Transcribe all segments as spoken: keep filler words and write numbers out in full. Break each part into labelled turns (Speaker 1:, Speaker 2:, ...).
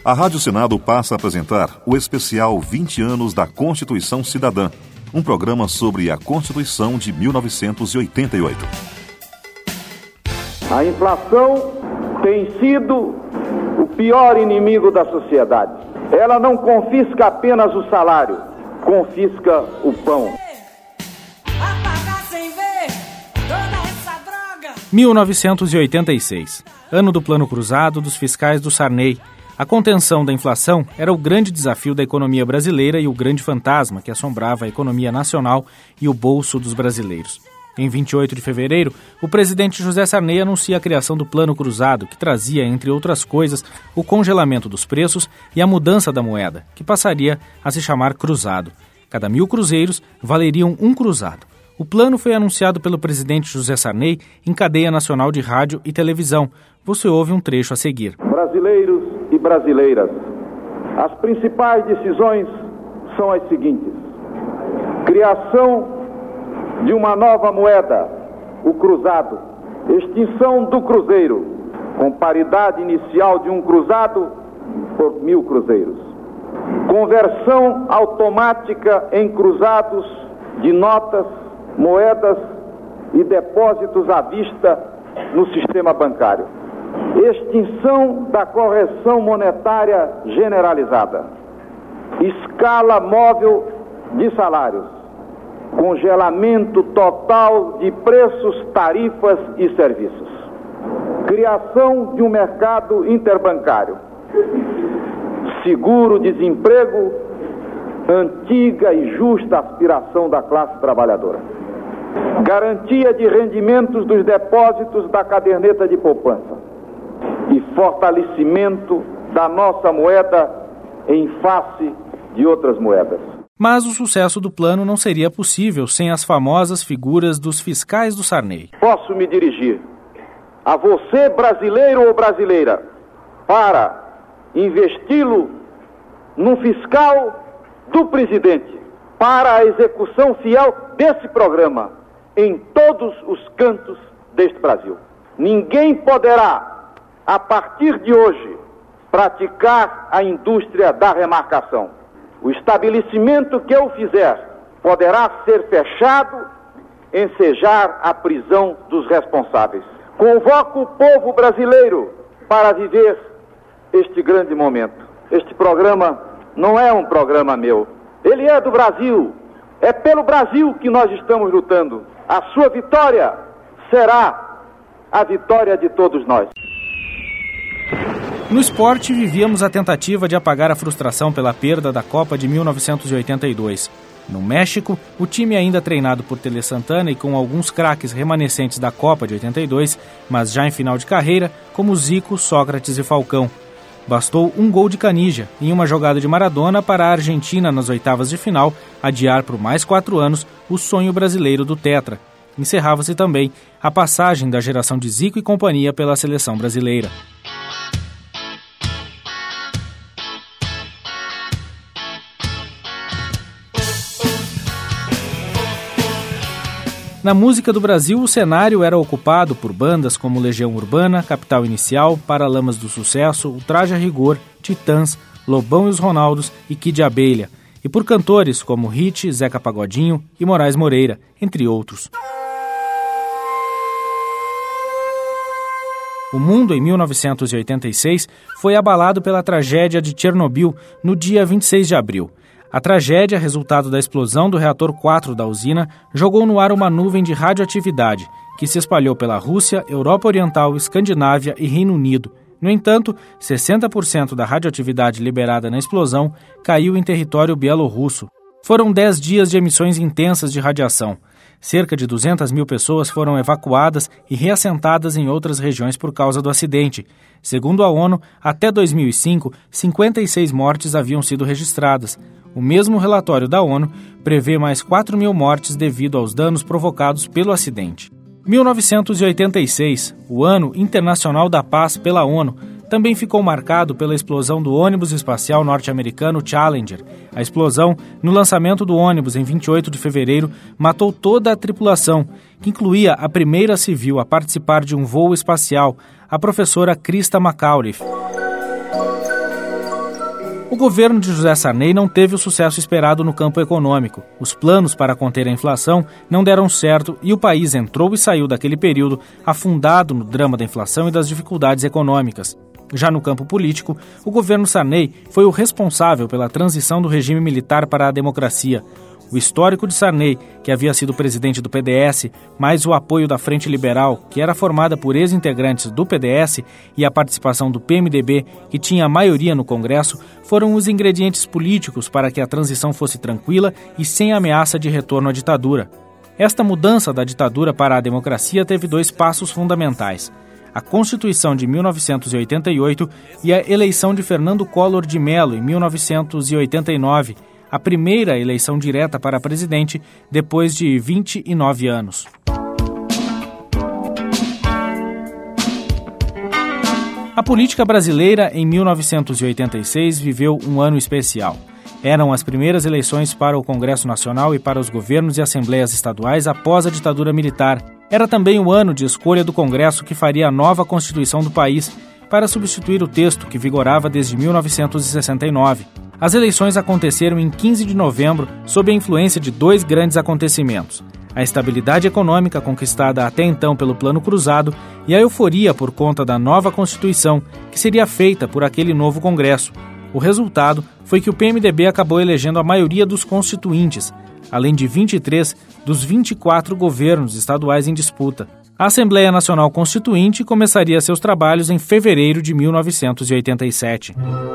Speaker 1: A Rádio Senado passa a apresentar o especial vinte anos da Constituição Cidadã, um programa sobre a Constituição de mil novecentos e oitenta e oito.
Speaker 2: A inflação tem sido o pior inimigo da sociedade. Ela não confisca apenas o salário, confisca o pão.
Speaker 3: mil novecentos e oitenta e seis, ano do Plano Cruzado dos fiscais do Sarney. A contenção da inflação era o grande desafio da economia brasileira e o grande fantasma que assombrava a economia nacional e o bolso dos brasileiros. Em vinte e oito de fevereiro, o presidente José Sarney anuncia a criação do Plano Cruzado, que trazia, entre outras coisas, o congelamento dos preços e a mudança da moeda, que passaria a se chamar cruzado. Cada mil cruzeiros valeriam um cruzado. O plano foi anunciado pelo presidente José Sarney em cadeia nacional de rádio e televisão. Você ouve um trecho a seguir.
Speaker 2: Brasileiros e brasileiras, as principais decisões são as seguintes: criação de uma nova moeda, o cruzado, extinção do cruzeiro, com paridade inicial de um cruzado por mil cruzeiros, conversão automática em cruzados de notas, moedas e depósitos à vista no sistema bancário, extinção da correção monetária generalizada, escala móvel de salários, congelamento total de preços, tarifas e serviços, criação de um mercado interbancário, seguro-desemprego, antiga e justa aspiração da classe trabalhadora, garantia de rendimentos dos depósitos da caderneta de poupança e fortalecimento da nossa moeda em face de outras moedas.
Speaker 3: Mas o sucesso do plano não seria possível sem as famosas figuras dos fiscais do Sarney.
Speaker 2: Posso me dirigir a você, brasileiro ou brasileira, para investi-lo num fiscal do presidente, para a execução fiel desse programa em todos os cantos deste Brasil. Ninguém poderá, a partir de hoje, praticar a indústria da remarcação. O estabelecimento que eu fizer poderá ser fechado, ensejar a prisão dos responsáveis. Convoco o povo brasileiro para viver este grande momento. Este programa não é um programa meu. Ele é do Brasil. É pelo Brasil que nós estamos lutando. A sua vitória será a vitória de todos nós.
Speaker 3: No esporte, vivíamos a tentativa de apagar a frustração pela perda da Copa de mil novecentos e oitenta e dois. No México, o time ainda treinado por Tele Santana e com alguns craques remanescentes da Copa de oitenta e dois, mas já em final de carreira, como Zico, Sócrates e Falcão. Bastou um gol de Canija em uma jogada de Maradona para a Argentina, nas oitavas de final, adiar por mais quatro anos o sonho brasileiro do Tetra. Encerrava-se também a passagem da geração de Zico e companhia pela seleção brasileira. Na música do Brasil, o cenário era ocupado por bandas como Legião Urbana, Capital Inicial, Paralamas do Sucesso, o Traje a Rigor, Titãs, Lobão e os Ronaldos e Kid Abelha, e por cantores como Hit, Zeca Pagodinho e Moraes Moreira, entre outros. O mundo, em mil novecentos e oitenta e seis, foi abalado pela tragédia de Chernobyl no dia vinte e seis de abril. A tragédia, resultado da explosão do reator quatro da usina, jogou no ar uma nuvem de radioatividade, que se espalhou pela Rússia, Europa Oriental, Escandinávia e Reino Unido. No entanto, sessenta por cento da radioatividade liberada na explosão caiu em território bielorrusso. Foram dez dias de emissões intensas de radiação. Cerca de duzentas mil pessoas foram evacuadas e reassentadas em outras regiões por causa do acidente. Segundo a ONU, até dois mil e cinco, cinquenta e seis mortes haviam sido registradas. O mesmo relatório da ONU prevê mais quatro mil mortes devido aos danos provocados pelo acidente. mil novecentos e oitenta e seis, o Ano Internacional da Paz pela ONU, também ficou marcado pela explosão do ônibus espacial norte-americano Challenger. A explosão, no lançamento do ônibus em vinte e oito de fevereiro, matou toda a tripulação, que incluía a primeira civil a participar de um voo espacial, a professora Krista McAuliffe. O governo de José Sarney não teve o sucesso esperado no campo econômico. Os planos para conter a inflação não deram certo e o país entrou e saiu daquele período afundado no drama da inflação e das dificuldades econômicas. Já no campo político, o governo Sarney foi o responsável pela transição do regime militar para a democracia. O histórico de Sarney, que havia sido presidente do P D S, mais o apoio da Frente Liberal, que era formada por ex-integrantes do P D S, e a participação do P M D B, que tinha a maioria no Congresso, foram os ingredientes políticos para que a transição fosse tranquila e sem ameaça de retorno à ditadura. Esta mudança da ditadura para a democracia teve dois passos fundamentais: a Constituição de mil novecentos e oitenta e oito e a eleição de Fernando Collor de Mello em mil novecentos e oitenta e nove, a primeira eleição direta para presidente depois de vinte e nove anos. A política brasileira em mil novecentos e oitenta e seis viveu um ano especial. Eram as primeiras eleições para o Congresso Nacional e para os governos e assembleias estaduais após a ditadura militar. Era também o ano de escolha do Congresso que faria a nova Constituição do país, para substituir o texto que vigorava desde mil novecentos e sessenta e nove. As eleições aconteceram em quinze de novembro sob a influência de dois grandes acontecimentos: a estabilidade econômica conquistada até então pelo Plano Cruzado e a euforia por conta da nova Constituição, que seria feita por aquele novo Congresso. O resultado foi que o P M D B acabou elegendo a maioria dos constituintes, além de vinte e três dos vinte e quatro governos estaduais em disputa. A Assembleia Nacional Constituinte começaria seus trabalhos em fevereiro de mil novecentos e oitenta e sete.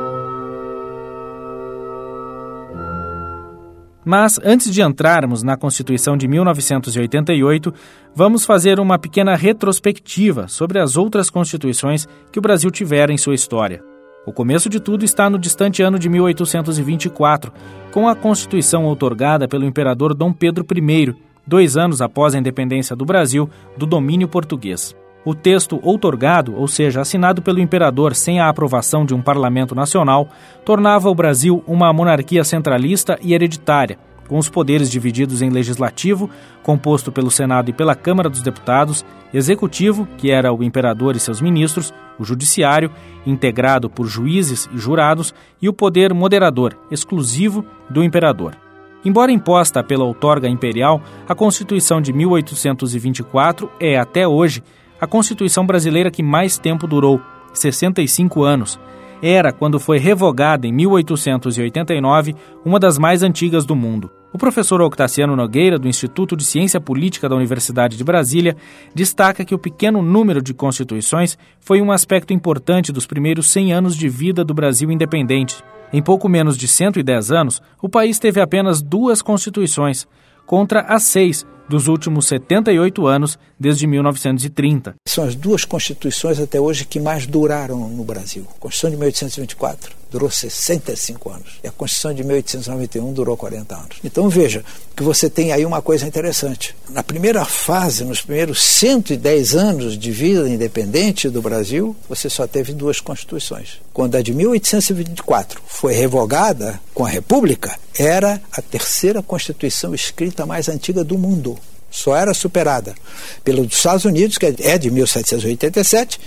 Speaker 3: Mas, antes de entrarmos na Constituição de mil novecentos e oitenta e oito, vamos fazer uma pequena retrospectiva sobre as outras constituições que o Brasil tivera em sua história. O começo de tudo está no distante ano de mil oitocentos e vinte e quatro, com a Constituição outorgada pelo imperador Dom Pedro I, dois anos após a independência do Brasil do domínio português. O texto outorgado, ou seja, assinado pelo imperador sem a aprovação de um parlamento nacional, tornava o Brasil uma monarquia centralista e hereditária, com os poderes divididos em legislativo, composto pelo Senado e pela Câmara dos Deputados, executivo, que era o imperador e seus ministros, o judiciário, integrado por juízes e jurados, e o poder moderador, exclusivo do imperador. Embora imposta pela outorga imperial, a Constituição de mil oitocentos e vinte e quatro é, até hoje, a Constituição brasileira que mais tempo durou, sessenta e cinco anos. Era, quando foi revogada em mil oitocentos e oitenta e nove, uma das mais antigas do mundo. O professor Octaciano Nogueira, do Instituto de Ciência Política da Universidade de Brasília, destaca que o pequeno número de constituições foi um aspecto importante dos primeiros cem anos de vida do Brasil independente. Em pouco menos de cento e dez anos, o país teve apenas duas constituições, contra as seis dos últimos setenta e oito anos, desde mil novecentos e trinta.
Speaker 4: São as duas constituições até hoje que mais duraram no Brasil. A Constituição de mil oitocentos e vinte e quatro durou sessenta e cinco anos e a Constituição de mil oitocentos e noventa e um durou quarenta anos. Então veja que você tem aí uma coisa interessante. Na primeira fase, nos primeiros cento e dez anos de vida independente do Brasil, você só teve duas constituições. Quando a de mil oitocentos e vinte e quatro foi revogada com a República, era a terceira Constituição escrita mais antiga do mundo. Só era superada pela dos Estados Unidos, que é de mil setecentos e oitenta e sete,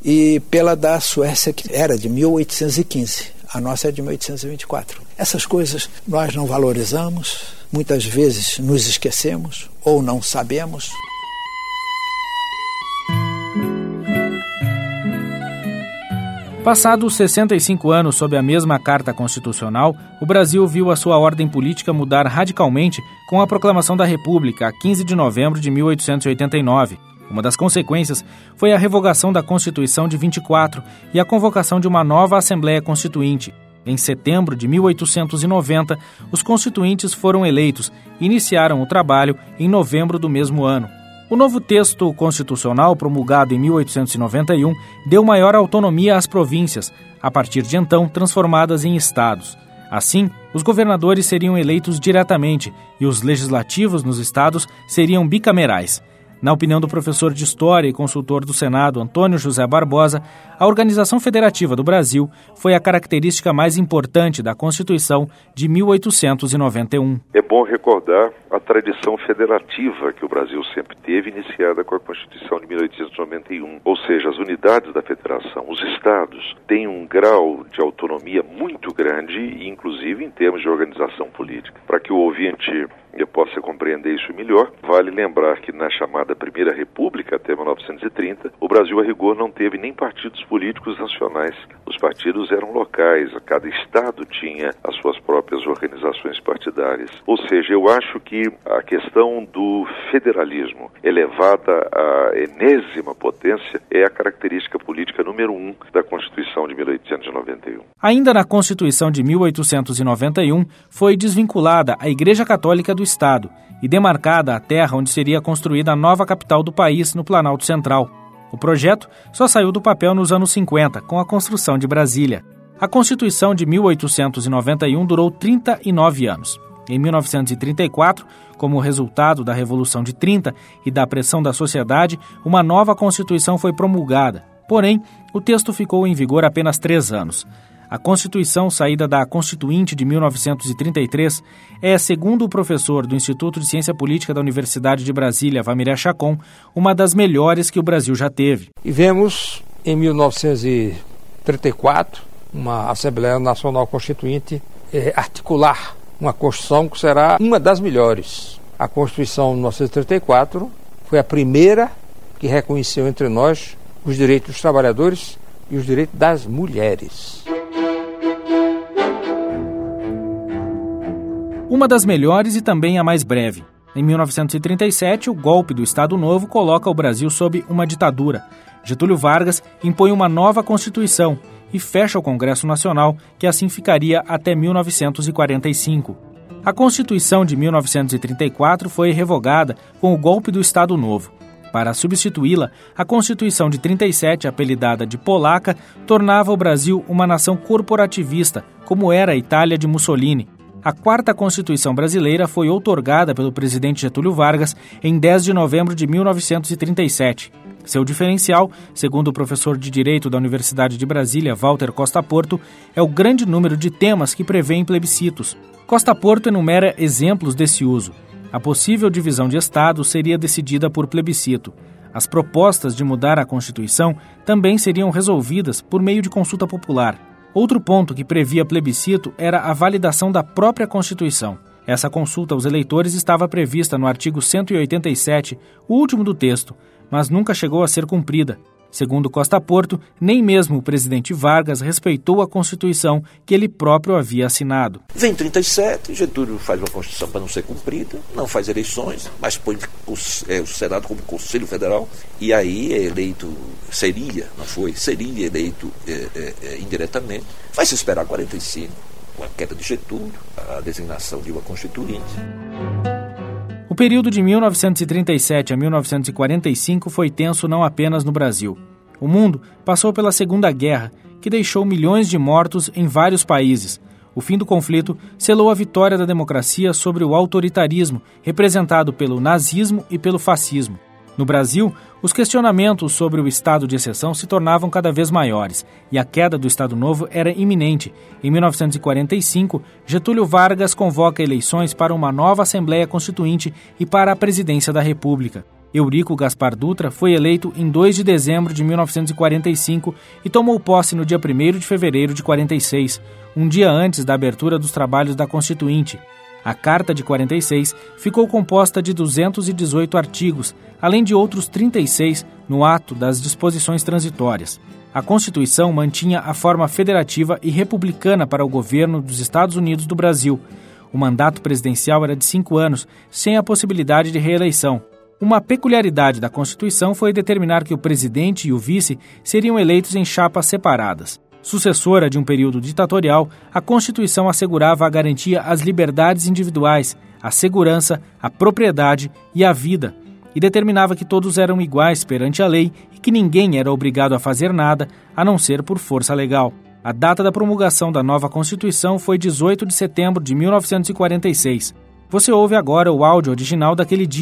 Speaker 4: e pela da Suécia, que era de mil oitocentos e quinze. A nossa é de mil oitocentos e vinte e quatro. Essas coisas nós não valorizamos, muitas vezes nos esquecemos ou não sabemos.
Speaker 3: Passados sessenta e cinco anos sob a mesma Carta Constitucional, o Brasil viu a sua ordem política mudar radicalmente com a proclamação da República, a quinze de novembro de mil oitocentos e oitenta e nove. Uma das consequências foi a revogação da Constituição de vinte e quatro e a convocação de uma nova Assembleia Constituinte. Em setembro de mil oitocentos e noventa, os constituintes foram eleitos e iniciaram o trabalho em novembro do mesmo ano. O novo texto constitucional, promulgado em mil oitocentos e noventa e um, deu maior autonomia às províncias, a partir de então transformadas em estados. Assim, os governadores seriam eleitos diretamente e os legislativos nos estados seriam bicamerais. Na opinião do professor de História e consultor do Senado, Antônio José Barbosa, a Organização Federativa do Brasil foi a característica mais importante da Constituição de mil oitocentos e noventa e um.
Speaker 5: É bom recordar a tradição federativa que o Brasil sempre teve, iniciada com a Constituição de mil oitocentos e noventa e um. Ou seja, as unidades da federação, os estados, têm um grau de autonomia muito grande, inclusive em termos de organização política. Para que o ouvinte possa compreender isso melhor, vale lembrar que na chamada Primeira República, até mil novecentos e trinta, o Brasil, a rigor, não teve nem partidos políticos nacionais. Os partidos eram locais, cada estado tinha as suas próprias organizações partidárias. Ou seja, eu acho que a questão do federalismo elevada à enésima potência é a característica política número um da Constituição de mil oitocentos e noventa e um.
Speaker 3: Ainda na Constituição de mil oitocentos e noventa e um, foi desvinculada a Igreja Católica do Estado e demarcada a terra onde seria construída a nova capital do país, no Planalto Central. O projeto só saiu do papel nos anos cinquenta, com a construção de Brasília. A Constituição de mil oitocentos e noventa e um durou trinta e nove anos. Em mil novecentos e trinta e quatro, como resultado da Revolução de trinta e da pressão da sociedade, uma nova Constituição foi promulgada. Porém, o texto ficou em vigor apenas três anos. A Constituição, saída da Constituinte de mil novecentos e trinta e três, é, segundo o professor do Instituto de Ciência Política da Universidade de Brasília, Vamiré Chacon, uma das melhores que o Brasil já teve.
Speaker 6: E vemos, em mil novecentos e trinta e quatro, uma Assembleia Nacional Constituinte eh, articular uma Constituição que será uma das melhores. A Constituição de mil novecentos e trinta e quatro foi a primeira que reconheceu entre nós os direitos dos trabalhadores e os direitos das mulheres.
Speaker 3: Uma das melhores e também a mais breve. Em mil novecentos e trinta e sete, o golpe do Estado Novo coloca o Brasil sob uma ditadura. Getúlio Vargas impõe uma nova Constituição e fecha o Congresso Nacional, que assim ficaria até mil novecentos e quarenta e cinco. A Constituição de mil novecentos e trinta e quatro foi revogada com o golpe do Estado Novo. Para substituí-la, a Constituição de trinta e sete, apelidada de Polaca, tornava o Brasil uma nação corporativista, como era a Itália de Mussolini. A quarta Constituição brasileira foi outorgada pelo presidente Getúlio Vargas em dez de novembro de mil novecentos e trinta e sete. Seu diferencial, segundo o professor de Direito da Universidade de Brasília, Walter Costa Porto, é o grande número de temas que prevêem plebiscitos. Costa Porto enumera exemplos desse uso. A possível divisão de estados seria decidida por plebiscito. As propostas de mudar a Constituição também seriam resolvidas por meio de consulta popular. Outro ponto que previa plebiscito era a validação da própria Constituição. Essa consulta aos eleitores estava prevista no artigo cento e oitenta e sete, o último do texto, mas nunca chegou a ser cumprida. Segundo Costa Porto, nem mesmo o presidente Vargas respeitou a Constituição que ele próprio havia assinado.
Speaker 7: Vem trinta e sete, Getúlio faz uma Constituição para não ser cumprida, não faz eleições, mas põe o, é, o Senado como Conselho Federal, e aí é eleito, seria, não foi, seria eleito é, é, é, indiretamente. Vai se esperar quarenta e cinco, com a queda de Getúlio, a designação de uma Constituinte.
Speaker 3: O período de mil novecentos e trinta e sete a mil novecentos e quarenta e cinco foi tenso não apenas no Brasil. O mundo passou pela Segunda Guerra, que deixou milhões de mortos em vários países. O fim do conflito selou a vitória da democracia sobre o autoritarismo, representado pelo nazismo e pelo fascismo. No Brasil, os questionamentos sobre o estado de exceção se tornavam cada vez maiores e a queda do Estado Novo era iminente. Em mil novecentos e quarenta e cinco, Getúlio Vargas convoca eleições para uma nova Assembleia Constituinte e para a presidência da República. Eurico Gaspar Dutra foi eleito em dois de dezembro de mil novecentos e quarenta e cinco e tomou posse no dia primeiro de fevereiro de quarenta e seis, um dia antes da abertura dos trabalhos da Constituinte. A Carta de quarenta e seis ficou composta de duzentos e dezoito artigos, além de outros trinta e seis no ato das disposições transitórias. A Constituição mantinha a forma federativa e republicana para o governo dos Estados Unidos do Brasil. O mandato presidencial era de cinco anos, sem a possibilidade de reeleição. Uma peculiaridade da Constituição foi determinar que o presidente e o vice seriam eleitos em chapas separadas. Sucessora de um período ditatorial, a Constituição assegurava a garantia às liberdades individuais, à segurança, à propriedade e à vida, e determinava que todos eram iguais perante a lei e que ninguém era obrigado a fazer nada, a não ser por força legal. A data da promulgação da nova Constituição foi dezoito de setembro de mil novecentos e quarenta e seis. Você ouve agora o áudio original daquele dia,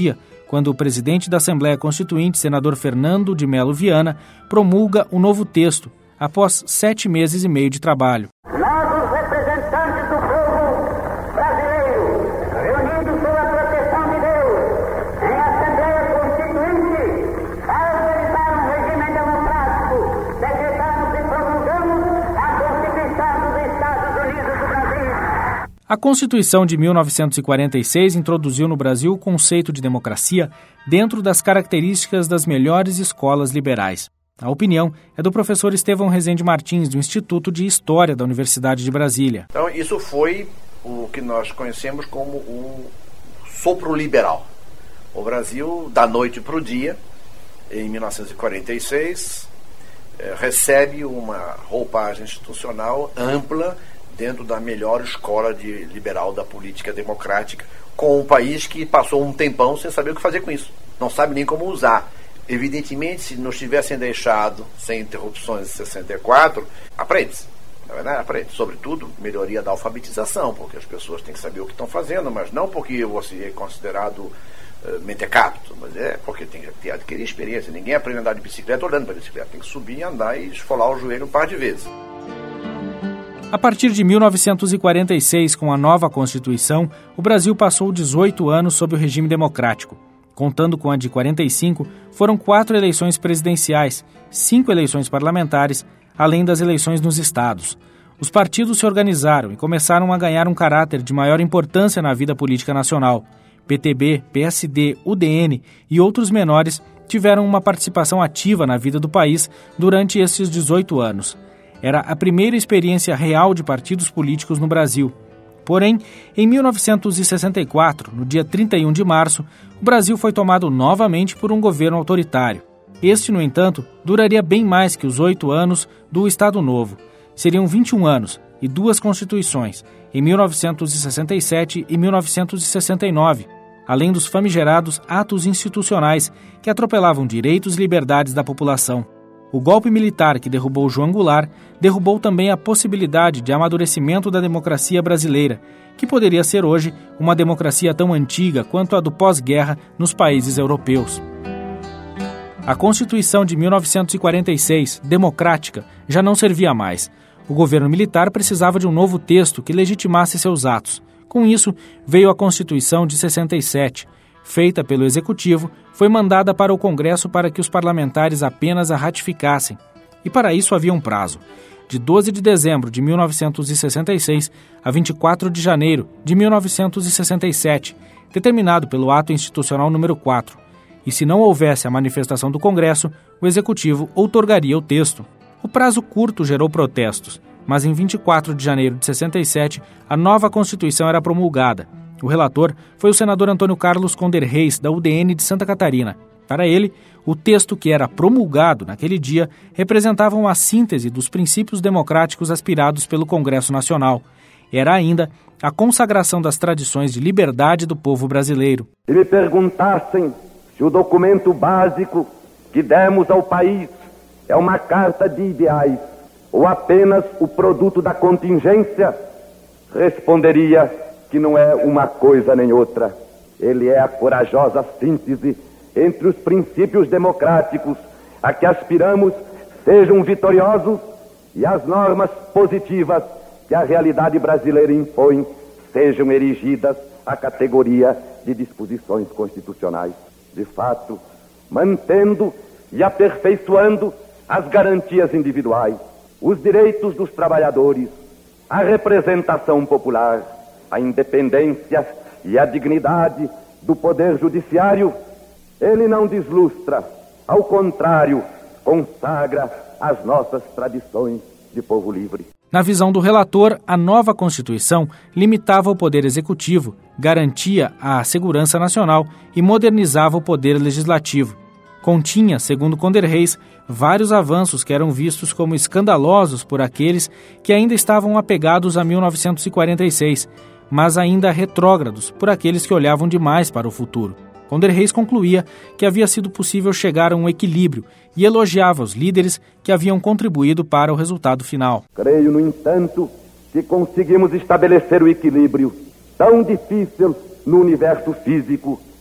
Speaker 3: quando o presidente da Assembleia Constituinte, senador Fernando de Melo Viana, promulga um novo texto, após sete meses e meio de trabalho.
Speaker 8: Nós, os representantes do povo brasileiro, reunidos sob a proteção de Deus, em Assembleia Constituinte, para organizar um regime democrático, decretamos e promulgamos a Constituição dos Estados Unidos do Brasil.
Speaker 3: A Constituição de mil novecentos e quarenta e seis introduziu no Brasil o conceito de democracia dentro das características das melhores escolas liberais. A opinião é do professor Estevão Rezende Martins, do Instituto de História da Universidade de Brasília.
Speaker 9: Então, isso foi o que nós conhecemos como o sopro liberal. O Brasil, da noite para o dia, em mil novecentos e quarenta e seis, eh, recebe uma roupagem institucional ampla dentro da melhor escola de liberal da política democrática, com um país que passou um tempão sem saber o que fazer com isso. Não sabe nem como usar. Evidentemente, se nos tivessem deixado sem interrupções em sessenta e quatro, aprende-se. Na verdade, aprende. Sobretudo, melhoria da alfabetização, porque as pessoas têm que saber o que estão fazendo, mas não porque você é considerado uh, mentecapto, mas é porque tem que ter, adquirir experiência. Ninguém aprende a andar de bicicleta olhando para a bicicleta. Tem que subir, andar e esfolar o joelho um par de vezes.
Speaker 3: A partir de mil novecentos e quarenta e seis, com a nova Constituição, o Brasil passou dezoito anos sob o regime democrático. Contando com a de quarenta e cinco, foram quatro eleições presidenciais, cinco eleições parlamentares, além das eleições nos estados. Os partidos se organizaram e começaram a ganhar um caráter de maior importância na vida política nacional. P T B, P S D, U D N e outros menores tiveram uma participação ativa na vida do país durante esses dezoito anos. Era a primeira experiência real de partidos políticos no Brasil. Porém, em mil novecentos e sessenta e quatro, no dia trinta e um de março, o Brasil foi tomado novamente por um governo autoritário. Este, no entanto, duraria bem mais que os oito anos do Estado Novo. Seriam vinte e um anos e duas constituições, em mil novecentos e sessenta e sete e mil novecentos e sessenta e nove, além dos famigerados atos institucionais que atropelavam direitos e liberdades da população. O golpe militar que derrubou João Goulart derrubou também a possibilidade de amadurecimento da democracia brasileira, que poderia ser hoje uma democracia tão antiga quanto a do pós-guerra nos países europeus. A Constituição de mil novecentos e quarenta e seis, democrática, já não servia mais. O governo militar precisava de um novo texto que legitimasse seus atos. Com isso, veio a Constituição de sessenta e sete. Feita pelo Executivo, foi mandada para o Congresso para que os parlamentares apenas a ratificassem. E para isso havia um prazo, de doze de dezembro de mil novecentos e sessenta e seis a vinte e quatro de janeiro de mil novecentos e sessenta e sete, determinado pelo Ato Institucional número quatro. E se não houvesse a manifestação do Congresso, o Executivo outorgaria o texto. O prazo curto gerou protestos, mas em vinte e quatro de janeiro de sessenta e sete, a nova Constituição era promulgada. O relator foi o senador Antônio Carlos Conder Reis, da U D N de Santa Catarina. Para ele, o texto que era promulgado naquele dia representava uma síntese dos princípios democráticos aspirados pelo Congresso Nacional. Era ainda a consagração das tradições de liberdade do povo brasileiro.
Speaker 10: Se me perguntassem se o documento básico que demos ao país é uma carta de ideais ou apenas o produto da contingência, responderia que não é uma coisa nem outra. Ele é a corajosa síntese entre os princípios democráticos a que aspiramos sejam vitoriosos e as normas positivas que a realidade brasileira impõe sejam erigidas à categoria de disposições constitucionais. De fato, mantendo e aperfeiçoando as garantias individuais, os direitos dos trabalhadores, a representação popular, a independência e a dignidade do poder judiciário, ele não deslustra, ao contrário, consagra as nossas tradições de povo livre.
Speaker 3: Na visão do relator, a nova Constituição limitava o poder executivo, garantia a segurança nacional e modernizava o poder legislativo. Continha, segundo Conder Reis, vários avanços que eram vistos como escandalosos por aqueles que ainda estavam apegados a mil novecentos e quarenta e seis, mas ainda retrógrados por aqueles que olhavam demais para o futuro. Conder Reis concluía que havia sido possível chegar a um equilíbrio e elogiava os líderes que haviam contribuído para o resultado final.
Speaker 10: Creio, no entanto, que conseguimos estabelecer o equilíbrio tão difícil no universo físico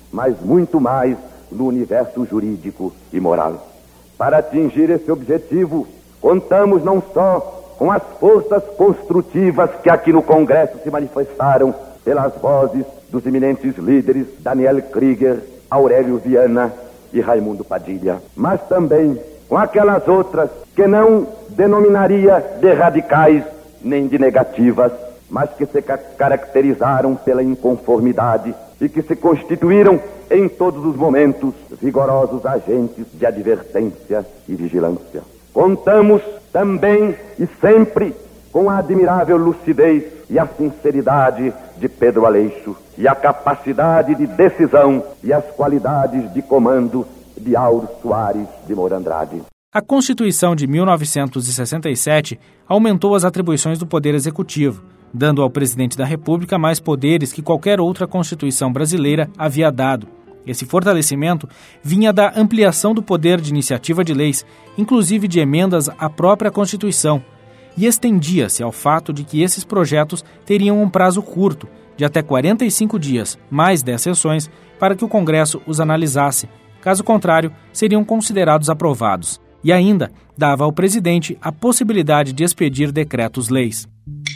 Speaker 10: mas muito mais no universo jurídico e moral. Para atingir esse objetivo, contamos não só com as forças construtivas que aqui no Congresso se manifestaram pelas vozes dos eminentes líderes Daniel Krieger, Aurélio Viana e Raimundo Padilha, mas também com aquelas outras que não denominaria de radicais nem de negativas, mas que se ca- caracterizaram pela inconformidade e que se constituíram em todos os momentos vigorosos agentes de advertência e vigilância. Contamos também e sempre com a admirável lucidez e a sinceridade de Pedro Aleixo e a capacidade de decisão e as qualidades de comando de Auro Soares de Moura Andrade.
Speaker 3: A Constituição de mil novecentos e sessenta e sete aumentou as atribuições do Poder Executivo, dando ao presidente da República mais poderes que qualquer outra Constituição brasileira havia dado. Esse fortalecimento vinha da ampliação do poder de iniciativa de leis, inclusive de emendas à própria Constituição, e estendia-se ao fato de que esses projetos teriam um prazo curto, de até quarenta e cinco dias, mais dez sessões, para que o Congresso os analisasse. Caso contrário, seriam considerados aprovados. E ainda dava ao presidente a possibilidade de expedir decretos-leis.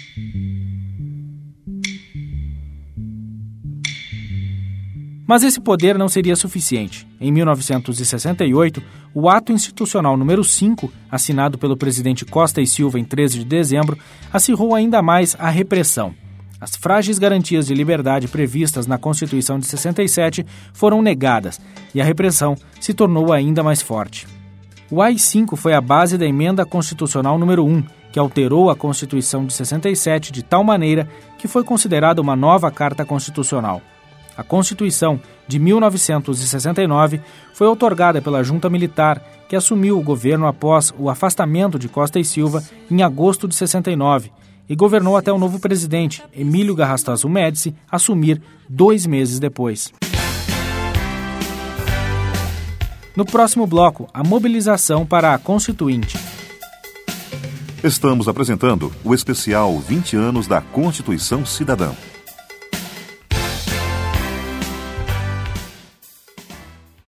Speaker 3: Mas esse poder não seria suficiente. Em mil novecentos e sessenta e oito, o Ato Institucional número cinco, assinado pelo presidente Costa e Silva em treze de dezembro, acirrou ainda mais a repressão. As frágeis garantias de liberdade previstas na Constituição de sessenta e sete foram negadas e a repressão se tornou ainda mais forte. O A I cinco foi a base da Emenda Constitucional número um, que alterou a Constituição de sessenta e sete de tal maneira que foi considerada uma nova Carta Constitucional. A Constituição de mil novecentos e sessenta e nove foi outorgada pela Junta Militar, que assumiu o governo após o afastamento de Costa e Silva em agosto de sessenta e nove e governou até o novo presidente, Emílio Garrastazu Médici, assumir dois meses depois. No próximo bloco, a mobilização para a Constituinte.
Speaker 1: Estamos apresentando o especial vinte anos da Constituição Cidadã.